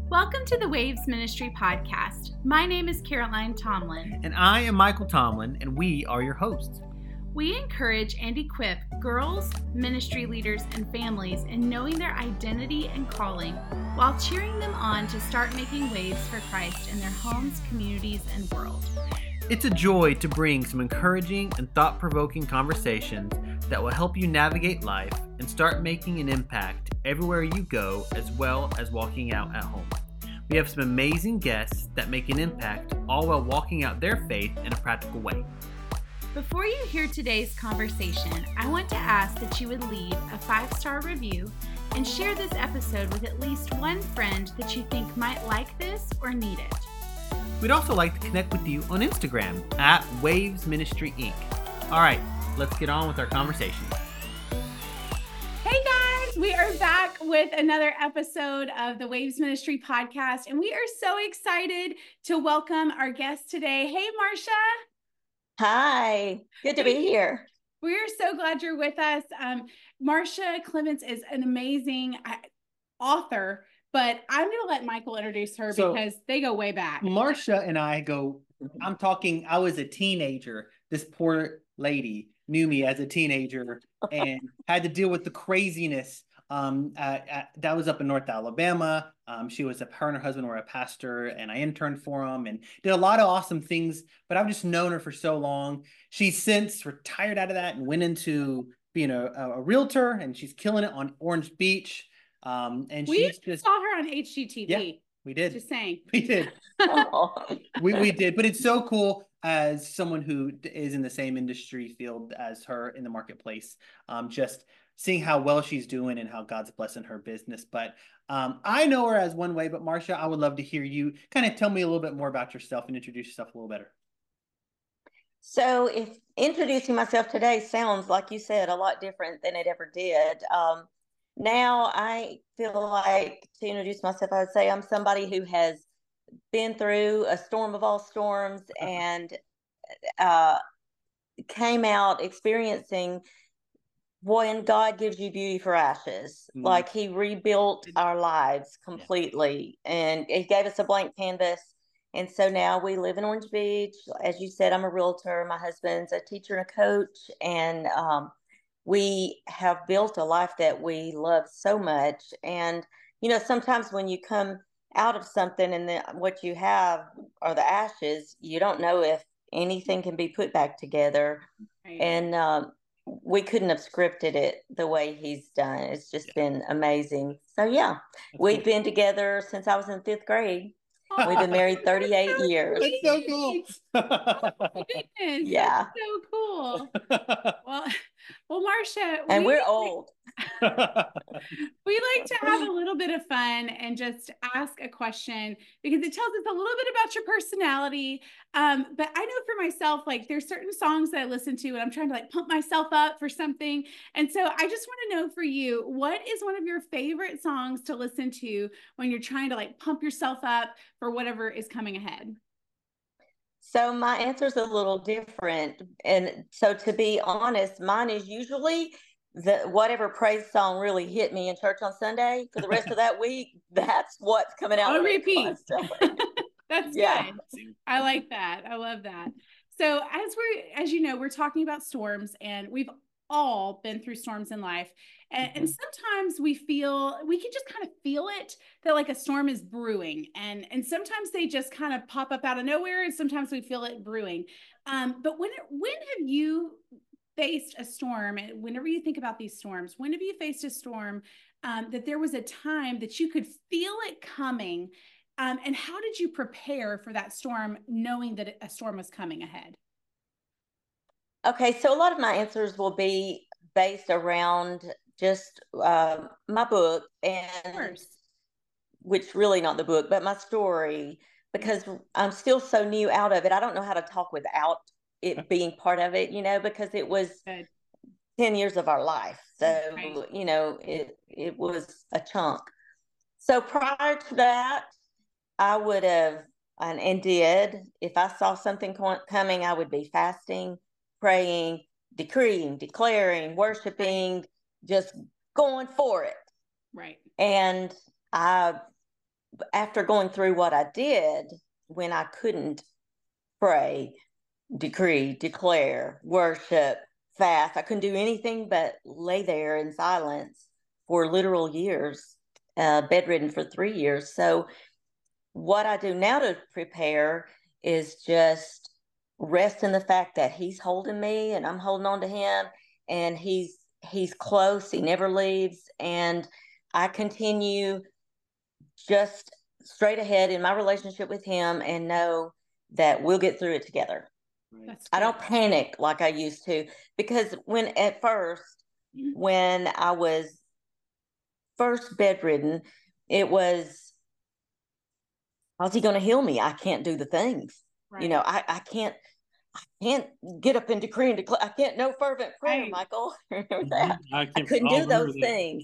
Welcome to the Waves Ministry podcast. My name is Caroline Tomlin. And I am Michael Tomlin, and we are your hosts. We encourage and equip girls, ministry leaders, and families in knowing their identity and calling while cheering them on to start making waves for Christ in their homes, communities, and world. It's a joy to bring some encouraging and thought-provoking conversations that will help you navigate life and start making an impact everywhere you go, as well as walking out at home. We have some amazing guests that make an impact, all while walking out their faith in a practical way. Before you hear today's conversation, I want to ask that you would leave a 5-star review and share this episode with at least one friend that you think might like this or need it. We'd also like to connect with you on Instagram at Waves Ministry Inc. All right, let's get on with our conversation. Hey guys, we are back with another episode of the Waves Ministry podcast, and we are so excited to welcome our guest today. Hey, Marcia. Hi, good to be here. We're so glad you're with us. Marcia Clements is an amazing author, but I'm going to let Michael introduce her because they go way back. Marcia and I I was a teenager. This poor lady knew me as a teenager and had to deal with the craziness. That was up in North Alabama. Her and her husband were a pastor, and I interned for them and did a lot of awesome things, but I've just known her for so long. She's since retired out of that and went into being a realtor, and she's killing it on Orange Beach. And we saw her on HGTV. Yeah, we did. Just saying. We did. we did, but it's so cool as someone who is in the same industry field as her in the marketplace, just seeing how well she's doing and how God's blessing her business. But I know her as one way, but Marcia, I would love to hear you kind of tell me a little bit more about yourself and introduce yourself a little better. So if introducing myself today sounds, like you said, a lot different than it ever did. Now I feel like to introduce myself, I would say I'm somebody who has been through a storm of all storms and came out experiencing when God gives you beauty for ashes. Like he rebuilt our lives completely and he gave us a blank canvas. And so now we live in Orange Beach. As you said, I'm a realtor. My husband's a teacher and a coach. And we have built a life that we love so much. And, sometimes when you come out of something and what you have are the ashes, you don't know if anything can be put back together. Right. And we couldn't have scripted it the way he's done. It's just been amazing. So, we've been together since I was in 5th grade. We've been married 38 years. That's so cool. Oh my goodness. Yeah. That's so cool. Well, Marcia. And we're old. We like to have a little bit of fun and just ask a question because it tells us a little bit about your personality. But I know for myself, like there's certain songs that I listen to and I'm trying to like pump myself up for something. And so I just want to know for you, what is one of your favorite songs to listen to when you're trying to like pump yourself up for whatever is coming ahead? So my answer is a little different. And so to be honest, mine is usually whatever praise song really hit me in church on Sunday for the rest of that week. That's what's coming out. On repeat. That's good. I like that. I love that. So as you know, we're talking about storms, and we've all been through storms in life. And sometimes we can just kind of feel it, that like a storm is brewing. And sometimes they just kind of pop up out of nowhere. And sometimes we feel it brewing. But when have you faced a storm? And whenever you think about these storms, when have you faced a storm that there was a time that you could feel it coming? And how did you prepare for that storm, knowing that a storm was coming ahead? Okay, so a lot of my answers will be based around just my book, and which really not the book, but my story, because I'm still so new out of it. I don't know how to talk without it being part of it, because it was 10 years of our life. So, it was a chunk. So prior to that, I would have, and did, if I saw something coming, I would be fasting, praying, decreeing, declaring, worshiping, just going for it. Right. And I after going through what I did, when I couldn't pray, decree, declare, worship, fast, I couldn't do anything but lay there in silence for literal years, bedridden for 3 years. So what I do now to prepare is just rest in the fact that he's holding me and I'm holding on to him, and he's close. He never leaves. And I continue just straight ahead in my relationship with him and know that we'll get through it together. Right. I don't panic like I used to, because when I was first bedridden, it was, how's he going to heal me? I can't do the things. Right. You know, I can't get up and decree and declare. I can't, no fervent prayer, right. Michael. Remember that? I couldn't do those things.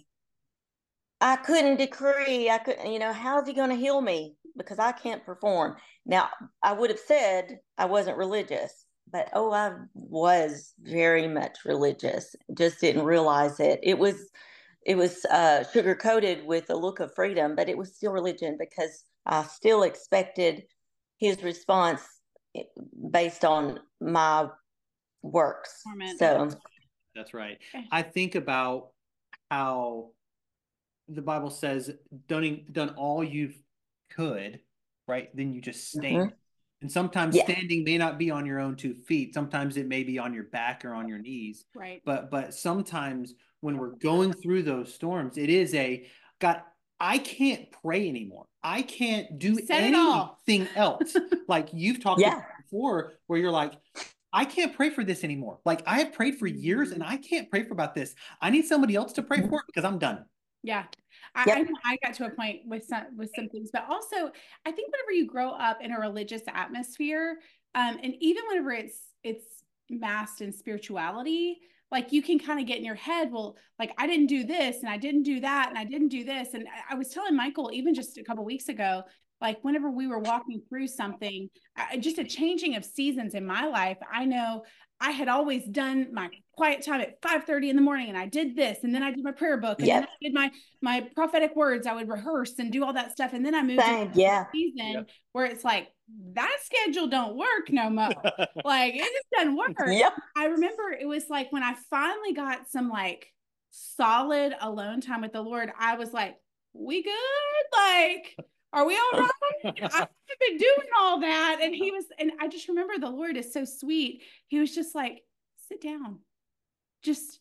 I couldn't decree. I couldn't, you know, how's he going to heal me? Because I can't perform. Now, I would have said I wasn't religious, but I was very much religious. Just didn't realize it. It was sugar coated with a look of freedom, but it was still religion, because I still expected his response based on my works. So that's right. I think about how the Bible says, done all you could, right? Then you just stand. And sometimes standing may not be on your own 2 feet. Sometimes it may be on your back or on your knees. Right. But sometimes when we're going through those storms, it is God, I can't pray anymore. I can't do anything else. Like you've talked about before, where you're like, I can't pray for this anymore. Like I have prayed for years and I can't pray for about this. I need somebody else to pray for it because I'm done. Yeah. I got to a point with some things, but also I think whenever you grow up in a religious atmosphere, and even whenever it's masked in spirituality, like you can kind of get in your head, well, like I didn't do this and I didn't do that and I didn't do this. And I was telling Michael, even just a couple of weeks ago, like whenever we were walking through something, just a changing of seasons in my life, I know I had always done my quiet time at 5:30 in the morning, and I did this, and then I did my prayer book, and then I did my prophetic words. I would rehearse and do all that stuff, and then I moved into a season where it's like that schedule don't work no more. Like it just doesn't work. I remember it was like when I finally got some like solid alone time with the Lord, I was like, "We good? Like, are we all right? I've been doing all that." And I just remember the Lord is so sweet. He was just like, sit down, just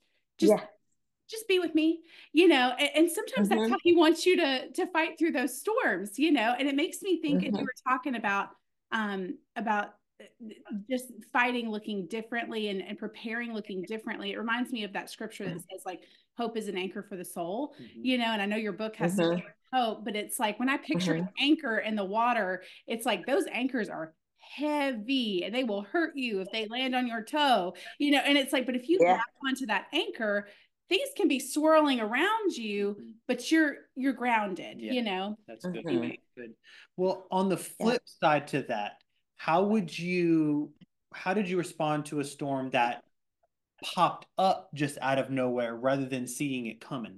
be with me, you know? And sometimes that's how he wants you to fight through those storms, you know? And it makes me think, as you were talking about just fighting looking differently and preparing looking differently, it reminds me of that scripture that says like hope is an anchor for the soul, you know? And I know your book has some hope, but it's like when I picture an anchor in the water, it's like those anchors are heavy and they will hurt you if they land on your toe, you know? And it's like, but if you grab onto that anchor, things can be swirling around you, but you're grounded, you know? That's good. Good. Well, on the flip side to that, how did you respond to a storm that popped up just out of nowhere rather than seeing it coming?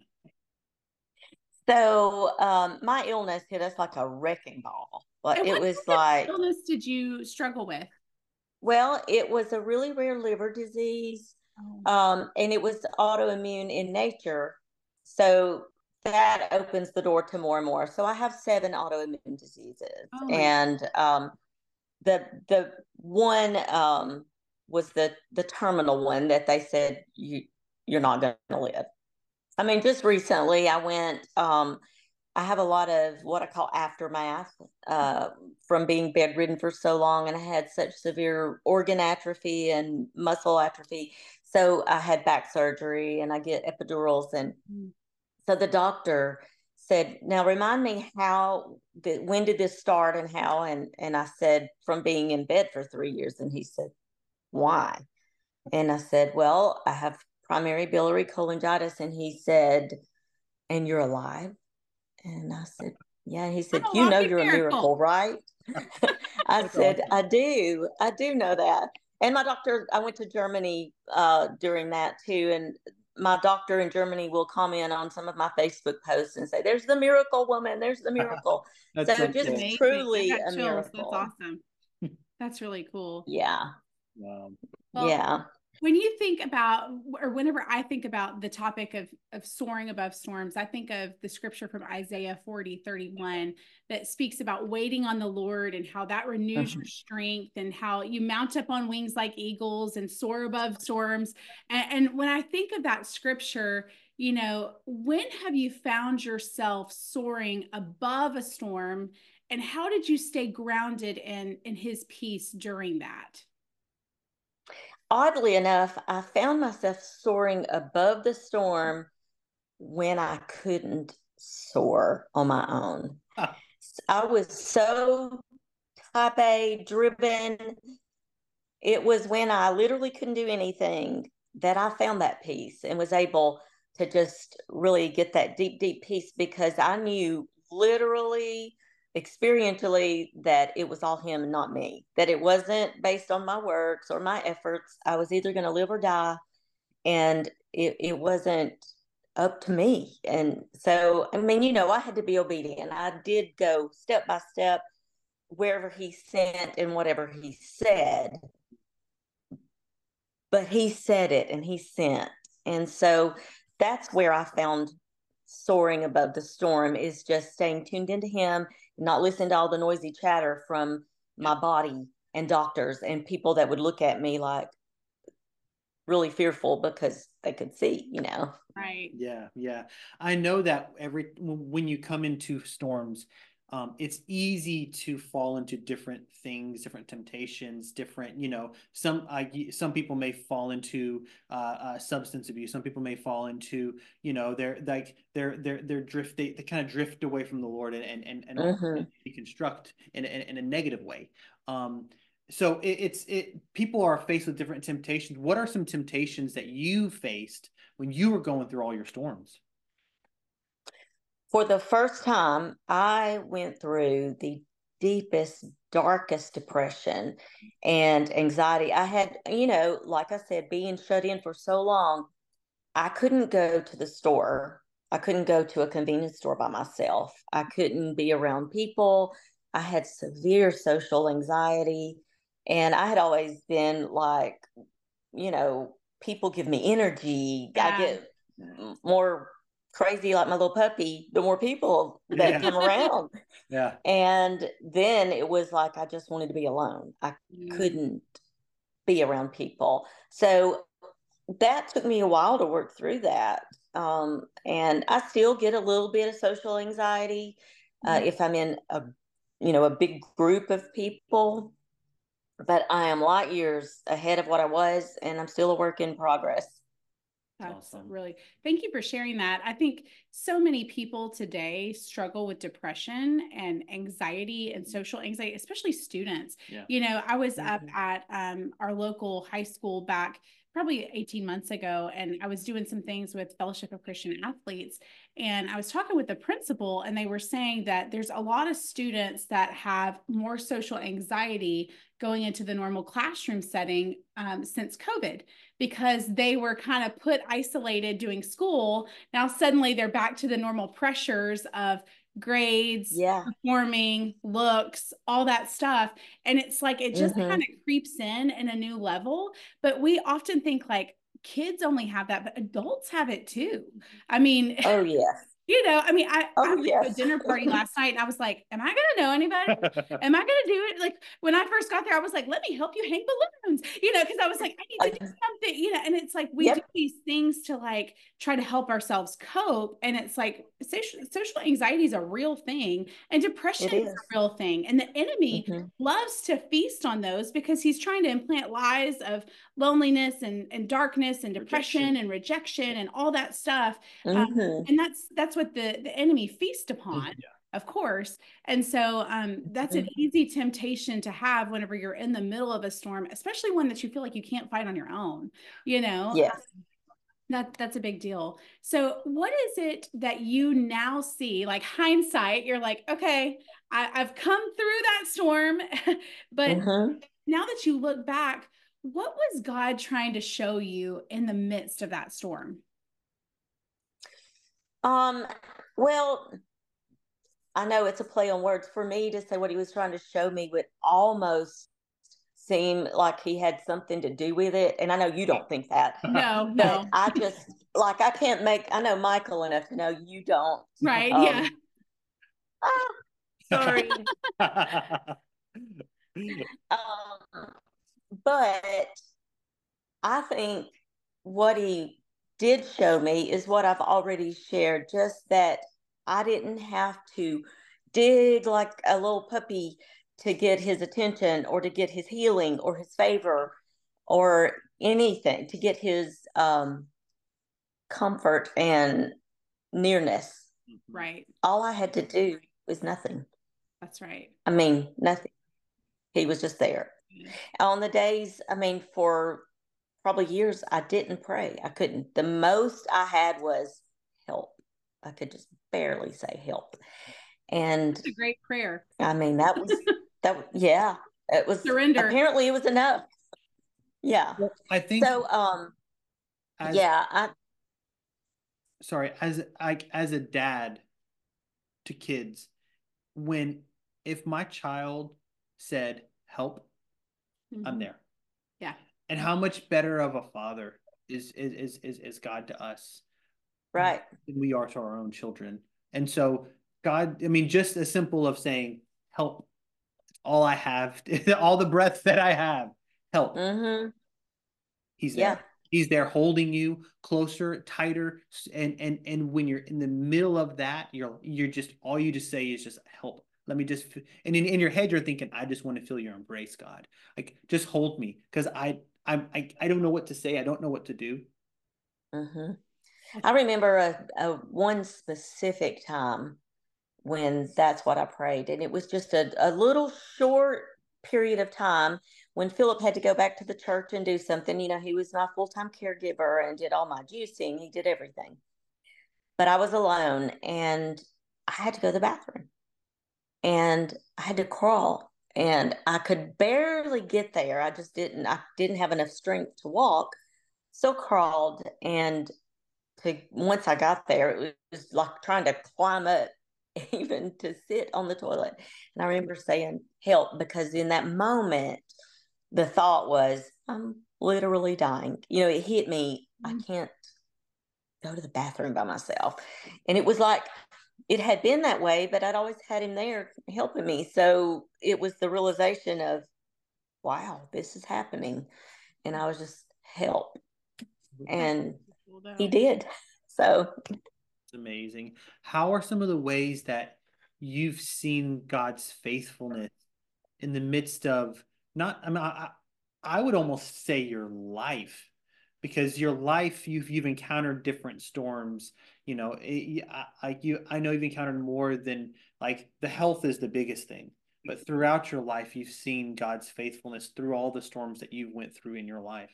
So my illness hit us like a wrecking ball. But it was like, what illness did you struggle with? Well, it was a really rare liver disease, and it was autoimmune in nature. So that opens the door to more and more. So I have 7 autoimmune diseases, and the one was the terminal one that they said you're not going to live. I mean, just recently I went. I have a lot of what I call aftermath from being bedridden for so long, and I had such severe organ atrophy and muscle atrophy. So I had back surgery, and I get epidurals, and so the doctor said, "Now remind me when did this start and how?" And I said, "From being in bed for 3 years." And he said, "Why?" And I said, "Well, I have primary biliary cholangitis." And he said, "And you're alive?" And I said, "Yeah." And he said, "You know you're a miracle, right?" I said, "I do know that." And my doctor, I went to Germany during that too. And my doctor in Germany will comment on some of my Facebook posts and say, "There's the miracle woman. There's the miracle." That's So so just cool. truly I got a chills. miracle. That's awesome. That's really cool. Yeah. Wow. Well, Yeah. when you think about, or whenever I think about the topic of soaring above storms, I think of the scripture from Isaiah 40:31 that speaks about waiting on the Lord and how that renews your strength and how you mount up on wings like eagles and soar above storms. And when I think of that scripture, you know, when have you found yourself soaring above a storm, and how did you stay grounded in his peace during that? Oddly enough, I found myself soaring above the storm when I couldn't soar on my own. I was so type A driven. It was when I literally couldn't do anything that I found that peace and was able to just really get that deep, deep peace, because I knew literally, experientially, that it was all him and not me, that it wasn't based on my works or my efforts. I was either going to live or die, and it wasn't up to me. And so, I mean, you know, I had to be obedient. I did go step by step wherever he sent and whatever he said, but he said it and he sent. And so that's where I found soaring above the storm, is just staying tuned into him, not listening to all the noisy chatter from my body and doctors and people that would look at me like really fearful because they could see, you know. Right. Yeah, yeah. I know that when you come into storms, it's easy to fall into different things, different temptations, different, you know, some people may fall into substance abuse. Some people may fall into, you know, they're drift, they kind of drift away from the Lord and deconstruct in a negative way. So people are faced with different temptations. What are some temptations that you faced when you were going through all your storms? For the first time, I went through the deepest, darkest depression and anxiety. I had, you know, like I said, being shut in for so long, I couldn't go to the store. I couldn't go to a convenience store by myself. I couldn't be around people. I had severe social anxiety. And I had always been like, you know, people give me energy. Yeah. I get more crazy like my little puppy the more people that come around. Yeah. And then it was like I just wanted to be alone. I couldn't be around people. So that took me a while to work through that. And I still get a little bit of social anxiety if I'm in a big group of people, but I am light years ahead of what I was, and I'm still a work in progress. That's awesome. Really, thank you for sharing that. I think so many people today struggle with depression and anxiety and social anxiety, especially students. Yeah. You know, I was up at our local high school back probably 18 months ago, and I was doing some things with Fellowship of Christian Athletes, and I was talking with the principal, and they were saying that there's a lot of students that have more social anxiety going into the normal classroom setting since COVID, because they were kind of put isolated doing school. Now suddenly they're back to the normal pressures of grades, performing, looks, all that stuff. And it's like, it just kind of creeps in a new level. But we often think like kids only have that, but adults have it too. I mean, oh yes. You know, I mean, I went to a yes. dinner party last night and I was like, am I going to know anybody? Am I going to do it? Like when I first got there, I was like, let me help you hang balloons, you know, because I was like, I need to do something, you know, and it's like, we do these things to like try to help ourselves cope. And it's like social anxiety is a real thing, and depression is a real thing. And the enemy loves to feast on those because he's trying to implant lies of loneliness and darkness and depression and rejection and all that stuff. And that's what the enemy feasts upon, of course. And so that's an easy temptation to have whenever you're in the middle of a storm, especially one that you feel like you can't fight on your own, you know? Yes. That's a big deal. So what is it that you now see, like hindsight, you're like, okay, I've come through that storm, but now that you look back, what was God trying to show you in the midst of that storm? Well, I know it's a play on words. For me to say what he was trying to show me would almost seem like he had something to do with it. And I know you don't think that. No, but no. I just, like, I can't make, I know Michael enough to know you don't. Right. Yeah. Sorry. But I think what he did show me is what I've already shared, just that I didn't have to dig like a little puppy to get his attention or to get his healing or his favor or anything, to get his comfort and nearness. Right. All I had to do was nothing. That's right. I mean, nothing. He was just there. On the days, I mean, for probably years, I didn't pray. I couldn't. The most I had was help. I could just barely say help. And it's a great prayer. I mean, that was, yeah, it was surrender. Apparently it was enough. Yeah. Well, I think so. Sorry, as a dad to kids, if my child said help, I'm there. Yeah. And how much better of a father is God to us, right, than we are to our own children. And so God, I mean, just as simple of saying help, all I have, all the breath that I have, help. He's there. Yeah. He's there holding you closer, tighter, and when you're in the middle of that, you're just, all you just say is just help. Let me just, and in your head you're thinking, I just want to feel your embrace, God. Like, just hold me, because I don't know what to say. I don't know what to do. I remember a one specific time when that's what I prayed, and it was just a little short period of time when Philip had to go back to the church and do something. You know, he was my full-time caregiver and did all my juicing. He did everything. But I was alone and I had to go to the bathroom and I had to crawl and I could barely get there. I didn't have enough strength to walk. So crawled, and once I got there, it was like trying to climb up even to sit on the toilet. And I remember saying help, because in that moment, the thought was, I'm literally dying. You know, it hit me. I can't go to the bathroom by myself. And it was like, it had been that way, but I'd always had him there helping me. So it was the realization of, wow, this is happening. And I was just help. And he did. So it's amazing. How are some of the ways that you've seen God's faithfulness in the midst of, not, I mean, I would almost say your life, because your life, you've encountered different storms. You know, I know you've encountered more than, like, the health is the biggest thing, but throughout your life, you've seen God's faithfulness through all the storms that you went through in your life.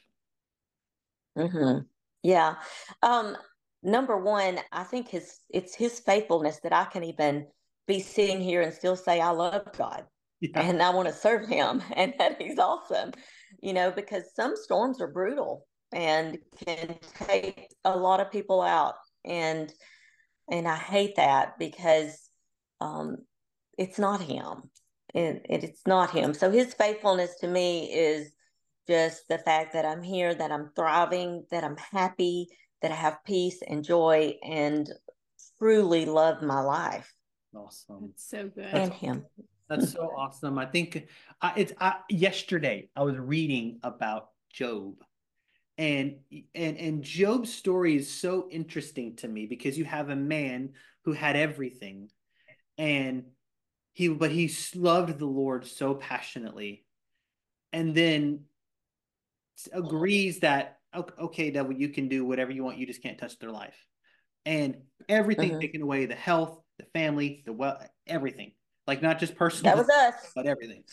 Yeah. Number one, I think it's his faithfulness that I can even be sitting here and still say I love God. Yeah. And I want to serve him, and that he's awesome, you know, because some storms are brutal and can take a lot of people out. And I hate that, because it's not him. It's not him. So his faithfulness to me is just the fact that I'm here, that I'm thriving, that I'm happy, that I have peace and joy, and truly love my life. Awesome. It's so good. And him. That's so awesome. I think yesterday I was reading about Job, and Job's story is so interesting to me, because you have a man who had everything, and he loved the Lord so passionately, and then agrees that, okay, devil, you can do whatever you want, you just can't touch their life, and everything taken away, the health, the family, the wealth, everything. Like, not just personal, that was us, but everything.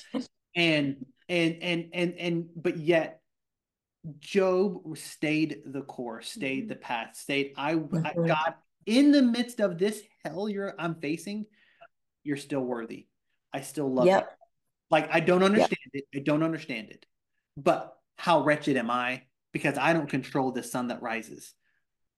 But yet Job stayed the course, stayed the path, stayed. God, in the midst of this hell I'm facing, you're still worthy. I still love you. Like, I don't understand it. I don't understand it. But how wretched am I? Because I don't control the sun that rises.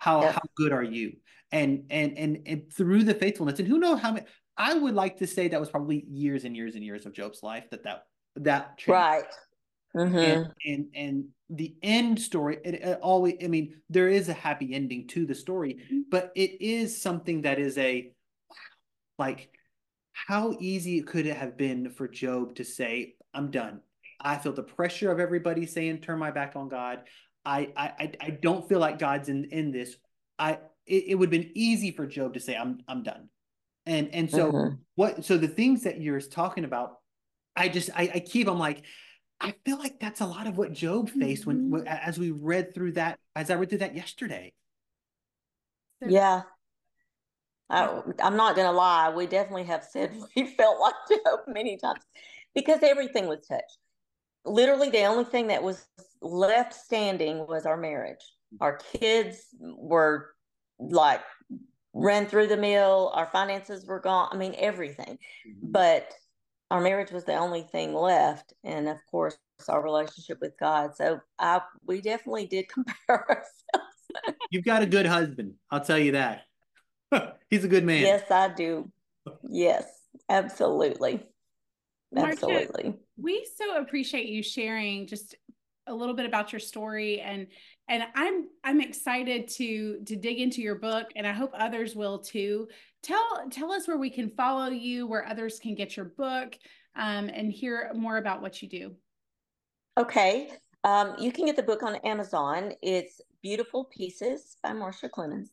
how good are you? And through the faithfulness, and who knows how many, I would like to say that was probably years and years and years of Job's life that changed. Right. And the end story, it always, I mean, there is a happy ending to the story, but it is something that is like, how easy could it have been for Job to say, I'm done. I feel the pressure of everybody saying, turn my back on God. I don't feel like God's in this. It would have been easy for Job to say, I'm done. And so so the things that you're talking about, I'm like, I feel like that's a lot of what Job faced when as I read through that yesterday. Yeah. I'm not going to lie. We definitely have said we felt like Job many times because everything was touched. Literally, the only thing that was left standing was our marriage. Our kids were like ran through the mill. Our finances were gone. I mean, everything. But our marriage was the only thing left. And of course, our relationship with God. So we definitely did compare ourselves. You've got a good husband. I'll tell you that. He's a good man. Yes, I do. Yes, absolutely. Absolutely. Marcia, we so appreciate you sharing just a little bit about your story, and I'm excited to dig into your book, and I hope others will too. Tell us where we can follow you, where others can get your book, and hear more about what you do. Okay. You can get the book on Amazon. It's Beautiful Pieces by Marcia Clemens.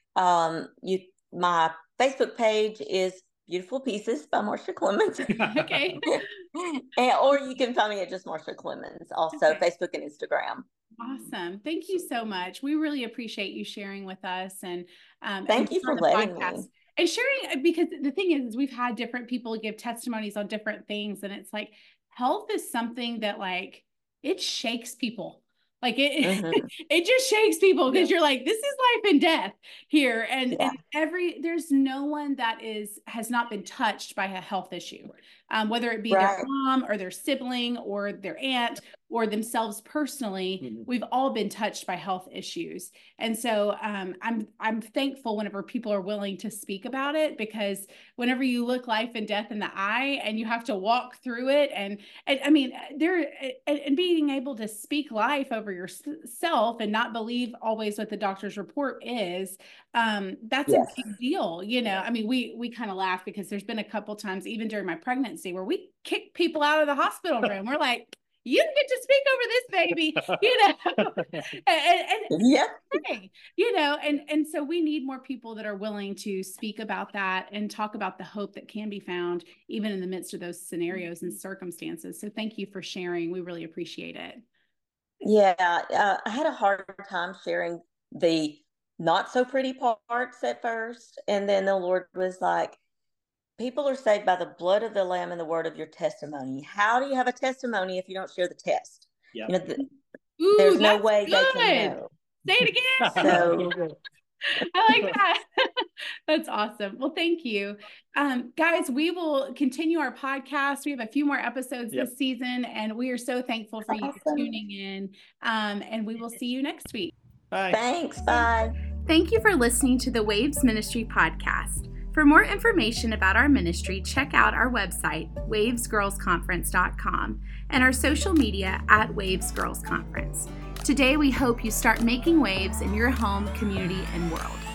My Facebook page is Beautiful Pieces by Marcia Clemens. Okay. Or you can find me at just Marcia Clemens, also Facebook and Instagram. Awesome. Thank you so much. We really appreciate you sharing with us, and thank you for letting me. And sharing, because the thing is we've had different people give testimonies on different things, and it's like health is something that like it shakes people. Like it just shakes people because you're like, this is life and death here. And there's no one that has not been touched by a health issue, whether it be their mom or their sibling or their aunt or themselves personally. We've all been touched by health issues. And so I'm thankful whenever people are willing to speak about it, because whenever you look life and death in the eye and you have to walk through it, and I mean, and being able to speak life over yourself and not believe always what the doctor's report is, that's a big deal. You know, I mean, we kind of laugh because there's been a couple times, even during my pregnancy, where we kick people out of the hospital room. We're like, you get to speak over this baby, you know, and so we need more people that are willing to speak about that and talk about the hope that can be found even in the midst of those scenarios and circumstances. So thank you for sharing. We really appreciate it. Yeah. I had a hard time sharing the not so pretty parts at first. And then the Lord was like, people are saved by the blood of the Lamb and the word of your testimony. How do you have a testimony if you don't share the test? Yeah. You know, there's no way they can know. Say it again. So I like that. That's awesome. Well, thank you. Guys, we will continue our podcast. We have a few more episodes this season, and we are so thankful for you tuning in. And we will see you next week. Bye. Thanks. Bye. Thank you for listening to the Waves Ministry podcast. For more information about our ministry, check out our website, wavesgirlsconference.com, and our social media at Waves Girls Conference. Today, we hope you start making waves in your home, community, and world.